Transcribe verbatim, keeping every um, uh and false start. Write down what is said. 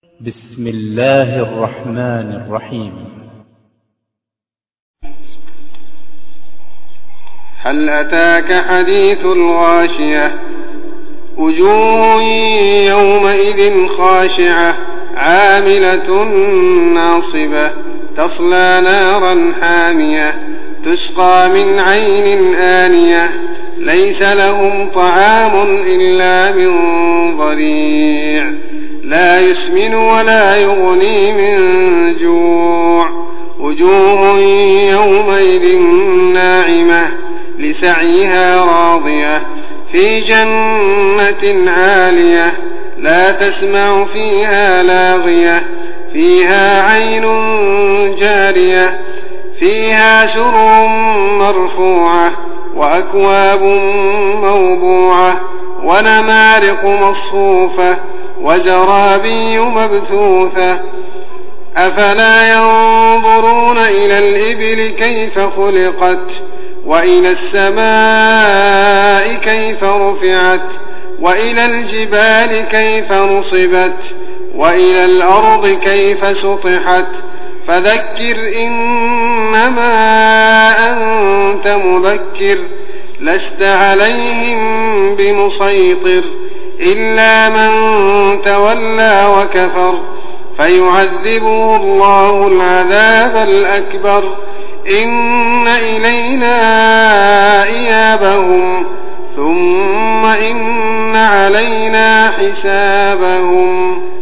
بسم الله الرحمن الرحيم. هل أتاك حديث الغاشية وجوه يومئذ خاشعة عاملة ناصبة تصلى نارا حامية تسقى من عين آنية ليس لهم طعام إلا من ضريع لا يسمن ولا يغني من جوع وجوه يومئذ ناعمة لسعيها راضية في جنة عالية لا تسمع فيها لاغية فيها عين جارية فيها سرر مرفوعة وأكواب موضوعة ونمارق مصفوفة وزرابي مبثوثة أفلا ينظرون إلى الإبل كيف خلقت وإلى السماء كيف رفعت وإلى الجبال كيف نصبت وإلى الأرض كيف سطحت فذكر إنما أنت مذكر لست عليهم بمسيطر إلا من تولى وكفر فيعذبه الله العذاب الأكبر إن إلينا إيابهم ثم إن علينا حسابهم.